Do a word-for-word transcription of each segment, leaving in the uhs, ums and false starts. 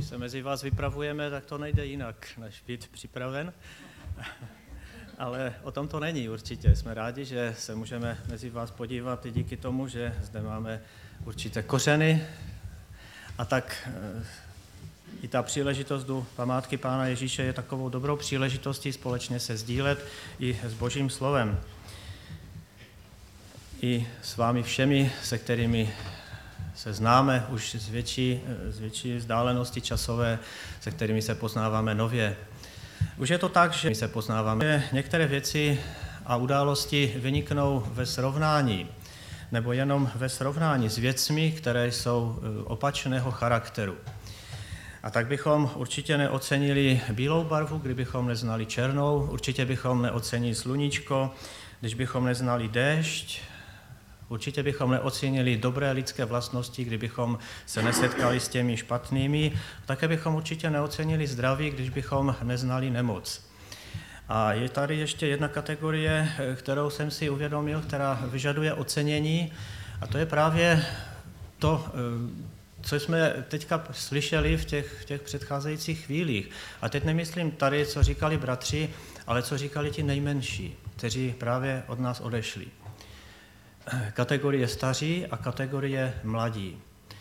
Když se mezi vás vypravujeme, tak to nejde jinak, než být připraven. Ale o tom to není určitě. Jsme rádi, že se můžeme mezi vás podívat i díky tomu, že zde máme určité kořeny. A tak i ta příležitost do památky Pána Ježíše je takovou dobrou příležitostí společně se sdílet i s Božím slovem. I s vámi všemi, se kterými se známe už z větší, z větší vzdálenosti časové, se kterými se poznáváme nově. Už je to tak, že my se poznáváme, že některé věci a události vyniknou ve srovnání, nebo jenom ve srovnání s věcmi, které jsou opačného charakteru. A tak bychom určitě neocenili bílou barvu, kdybychom neznali černou, určitě bychom neocenili sluníčko, když bychom neznali déšť, určitě bychom neocenili dobré lidské vlastnosti, kdybychom se nesetkali s těmi špatnými, také bychom určitě neocenili zdraví, když bychom neznali nemoc. A je tady ještě jedna kategorie, kterou jsem si uvědomil, která vyžaduje ocenění, a to je právě to, co jsme teďka slyšeli v těch, v těch předcházejících chvílích. A teď nemyslím tady, co říkali bratři, ale co říkali ti nejmenší, kteří právě od nás odešli. Kategorie staří a kategorie mladí.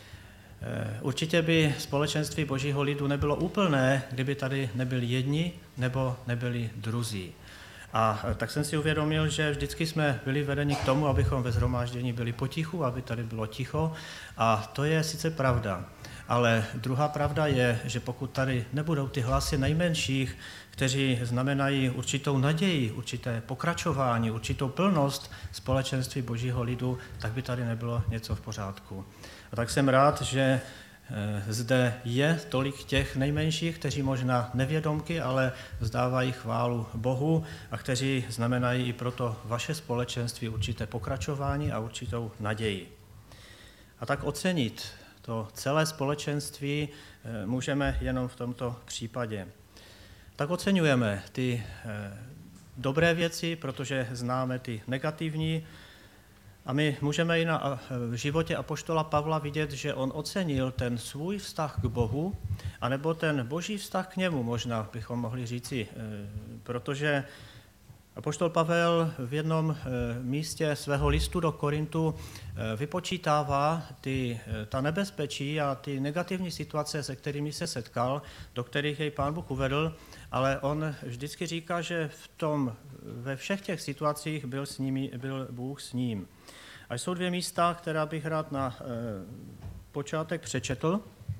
Určitě by společenství Božího lidu nebylo úplné, kdyby tady nebyli jedni nebo nebyli druzí. A tak jsem si uvědomil, že vždycky jsme byli vedeni k tomu, abychom ve shromáždění byli potichu, aby tady bylo ticho. A to je sice pravda. Ale druhá pravda je, že pokud tady nebudou ty hlasy nejmenších, kteří znamenají určitou naději, určité pokračování, určitou plnost společenství Božího lidu, tak by tady nebylo něco v pořádku. A tak jsem rád, že zde je tolik těch nejmenších, kteří možná nevědomky, ale vzdávají chválu Bohu a kteří znamenají i proto vaše společenství určité pokračování a určitou naději. A tak ocenit to celé společenství můžeme jenom v tomto případě. Tak oceňujeme ty dobré věci, protože známe ty negativní. A my můžeme i na životě apoštola Pavla vidět, že on ocenil ten svůj vztah k Bohu, anebo ten boží vztah k němu, možná bychom mohli říci, protože apoštol Pavel v jednom místě svého listu do Korintu vypočítává ty, ta nebezpečí a ty negativní situace, se kterými se setkal, do kterých jej Pán Bůh uvedl, ale on vždycky říká, že v tom, ve všech těch situacích byl, s nimi, byl Bůh s ním. A jsou dvě místa, která bych rád na eh, počátek přečetl.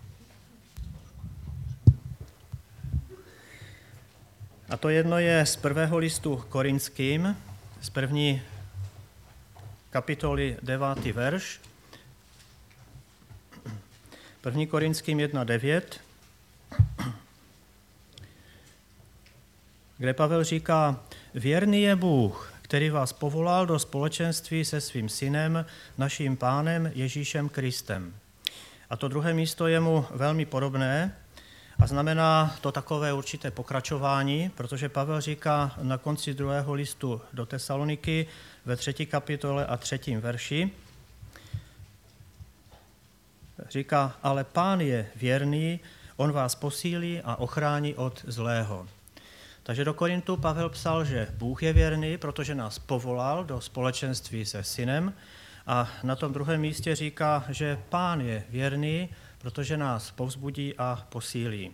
A to jedno je z prvého listu Korinským, z první kapitoly devátý verš. První Korinským jedna devět, kde Pavel říká: věrný je Bůh, který vás povolal do společenství se svým synem, naším Pánem Ježíšem Kristem. A to druhé místo je mu velmi podobné a znamená to takové určité pokračování, protože Pavel říká na konci druhého listu do Tesaloniky ve třetí kapitole a třetím verši, říká: ale Pán je věrný, on vás posílí a ochrání od zlého. Takže do Korintu Pavel psal, že Bůh je věrný, protože nás povolal do společenství se synem, a na tom druhém místě říká, že Pán je věrný, protože nás povzbudí a posílí.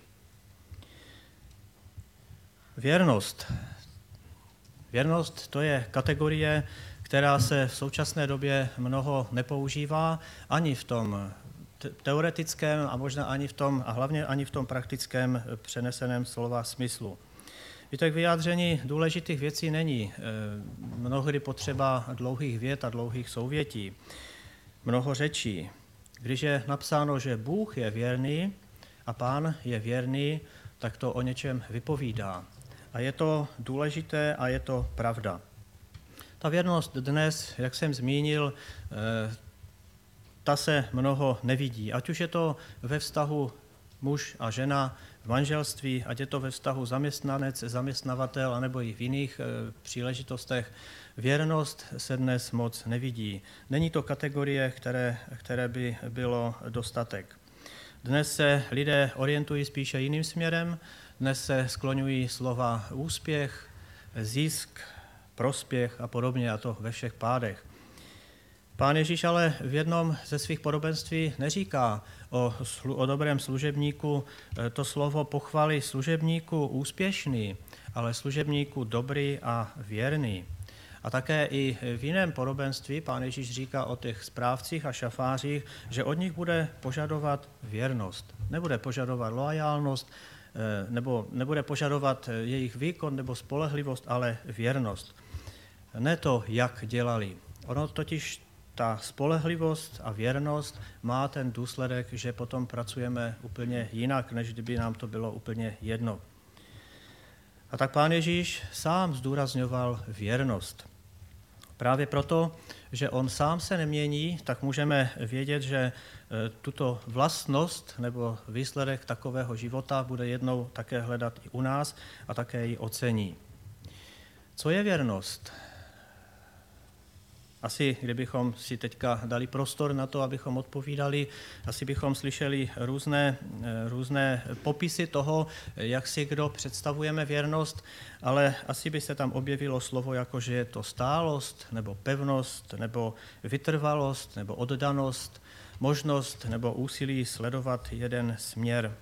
Věrnost. Věrnost to je kategorie, která se v současné době mnoho nepoužívá ani v tom teoretickém a možná ani v tom, a hlavně ani v tom praktickém přeneseném slova smyslu. Víte, k vyjádření důležitých věcí není mnohdy potřeba dlouhých vět a dlouhých souvětí, mnoho řečí. Když je napsáno, že Bůh je věrný a Pán je věrný, tak to o něčem vypovídá. A je to důležité a je to pravda. Ta věrnost dnes, jak jsem zmínil, ta se mnoho nevidí. Ať už je to ve vztahu muž a žena, v manželství, ať je to ve vztahu zaměstnanec, zaměstnavatel, anebo i v jiných e, příležitostech, věrnost se dnes moc nevidí. Není to kategorie, které, které by bylo dostatek. Dnes se lidé orientují spíše jiným směrem, dnes se skloňují slova úspěch, zisk, prospěch a podobně, a to ve všech pádech. Pán Ježíš ale v jednom ze svých podobenství neříká o, o dobrém služebníku to slovo pochvaly služebníku úspěšný, ale služebníku dobrý a věrný. A také i v jiném podobenství Pán Ježíš říká o těch správcích a šafářích, že od nich bude požadovat věrnost. Nebude požadovat loajálnost, nebo nebude požadovat jejich výkon nebo spolehlivost, ale věrnost. Ne to, jak dělali. Ono totiž ta spolehlivost a věrnost má ten důsledek, že potom pracujeme úplně jinak, než kdyby nám to bylo úplně jedno. A tak Pán Ježíš sám zdůrazňoval věrnost. Právě proto, že on sám se nemění, tak můžeme vědět, že tuto vlastnost nebo výsledek takového života bude jednou také hledat i u nás a také ji ocení. Co je věrnost? Asi, kdybychom si teďka dali prostor na to, abychom odpovídali, asi bychom slyšeli různé, různé popisy toho, jak si kdo představujeme věrnost, ale asi by se tam objevilo slovo jako, že je to stálost, nebo pevnost, nebo vytrvalost, nebo oddanost, možnost nebo úsilí sledovat jeden směr.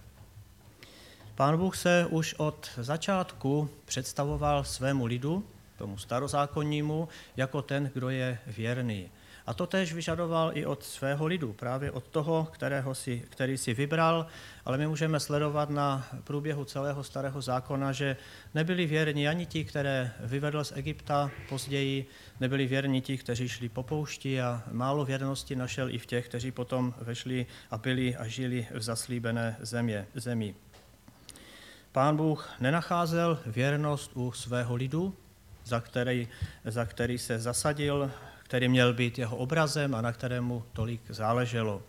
Pán Bůh se už od začátku představoval svému lidu, tomu starozákonnímu, jako ten, kdo je věrný. A to též vyžadoval i od svého lidu, právě od toho, kterého si, který si vybral, ale my můžeme sledovat na průběhu celého starého zákona, že nebyli věrní ani ti, které vyvedl z Egypta později, nebyli věrní ti, kteří šli po poušti, a málo věrnosti našel i v těch, kteří potom vešli a byli a žili v zaslíbené země, zemi. Pán Bůh nenacházel věrnost u svého lidu, za který, za který se zasadil, který měl být jeho obrazem a na kterému tolik záleželo.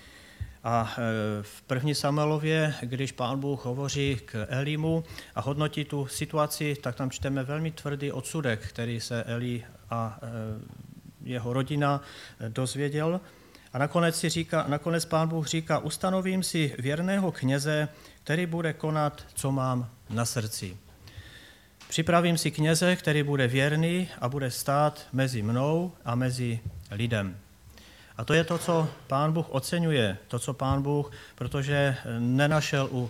A v první Samuelově, když Pán Bůh hovoří k Elimu a hodnotí tu situaci, tak tam čteme velmi tvrdý odsudek, který se Eli a jeho rodina dozvěděl. A nakonec, si říká, nakonec Pán Bůh říká, ustanovím si věrného kněze, který bude konat, co mám na srdci. Připravím si kněze, který bude věrný a bude stát mezi mnou a mezi lidem. A to je to, co Pán Bůh oceňuje, to, co Pán Bůh, protože nenašel u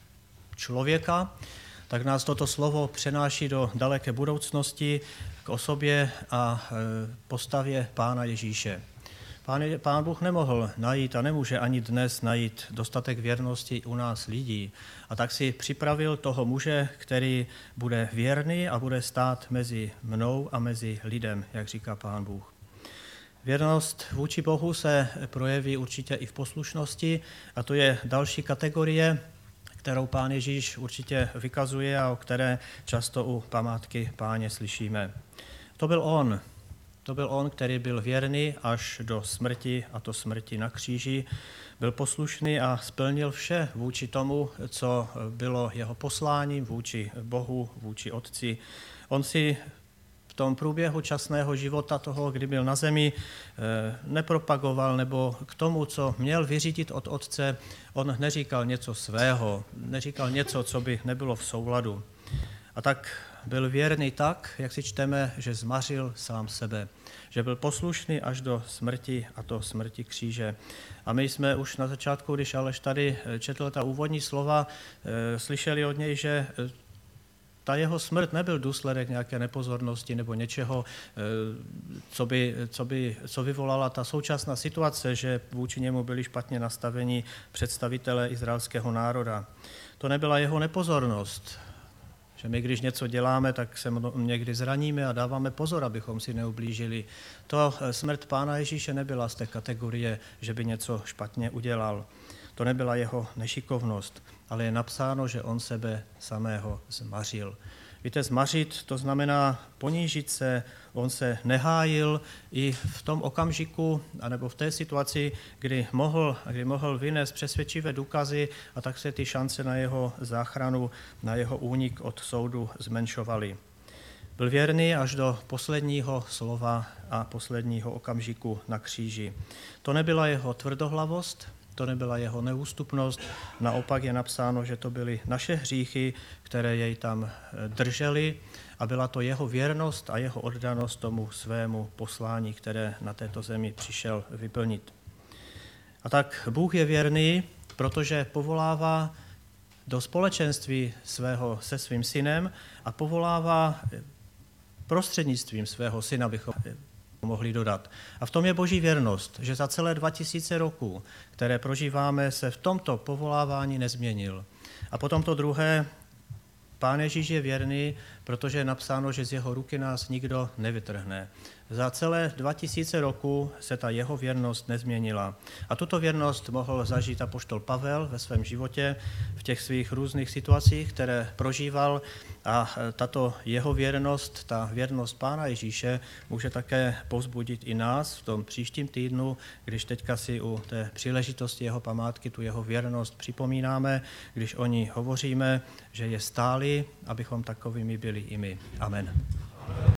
člověka, tak nás toto slovo přenáší do daleké budoucnosti k osobě a postavě Pána Ježíše. Pán, pán Bůh nemohl najít a nemůže ani dnes najít dostatek věrnosti u nás lidí. A tak si připravil toho muže, který bude věrný a bude stát mezi mnou a mezi lidem, jak říká Pán Bůh. Věrnost vůči Bohu se projeví určitě i v poslušnosti, a to je další kategorie, kterou Pán Ježíš určitě vykazuje a o které často u památky Páně slyšíme. To byl on. To byl on, který byl věrný až do smrti, a to smrti na kříži. Byl poslušný a splnil vše vůči tomu, co bylo jeho posláním, vůči Bohu, vůči Otci. On si v tom průběhu časného života toho, kdy byl na zemi, nepropagoval, nebo k tomu, co měl vyřídit od Otce, on neříkal něco svého, neříkal něco, co by nebylo v souladu. A tak byl věrný tak, jak si čteme, že zmařil sám sebe. Že byl poslušný až do smrti, a to smrti kříže. A my jsme už na začátku, když Aleš tady četl ta úvodní slova, slyšeli od něj, že ta jeho smrt nebyl důsledek nějaké nepozornosti nebo něčeho, co by, co by, co vyvolala ta současná situace, že vůči němu byli špatně nastaveni představitelé izraelského národa. To nebyla jeho nepozornost. Že my, když něco děláme, tak se někdy zraníme a dáváme pozor, abychom si neublížili. To smrt Pána Ježíše nebyla z té kategorie, že by něco špatně udělal. To nebyla jeho nešikovnost, ale je napsáno, že on sebe samého zmařil. Víte, zmařit, to znamená ponížit se, on se nehájil i v tom okamžiku, anebo v té situaci, kdy mohl, kdy mohl vynést přesvědčivé důkazy, a tak se ty šance na jeho záchranu, na jeho únik od soudu zmenšovaly. Byl věrný až do posledního slova a posledního okamžiku na kříži. To nebyla jeho tvrdohlavost, to nebyla jeho neústupnost, naopak je napsáno, že to byly naše hříchy, které jej tam držely a byla to jeho věrnost a jeho oddanost tomu svému poslání, které na této zemi přišel vyplnit. A tak Bůh je věrný, protože povolává do společenství svého se svým synem a povolává prostřednictvím svého syna, bychom mohli dodat. A v tom je Boží věrnost, že za celé dva tisíce roků, které prožíváme, se v tomto povolávání nezměnil. A potom to druhé, Pán Ježíš je věrný, protože je napsáno, že z jeho ruky nás nikdo nevytrhne. Za celé dva tisíce roků se ta jeho věrnost nezměnila. A tuto věrnost mohl zažít apoštol Pavel ve svém životě v těch svých různých situacích, které prožíval. A tato jeho věrnost, ta věrnost Pána Ježíše, může také povzbudit i nás v tom příštím týdnu, když teďka si u té příležitosti jeho památky tu jeho věrnost připomínáme, když o ní hovoříme, že je stálý, abychom takovými byli i my. Amen.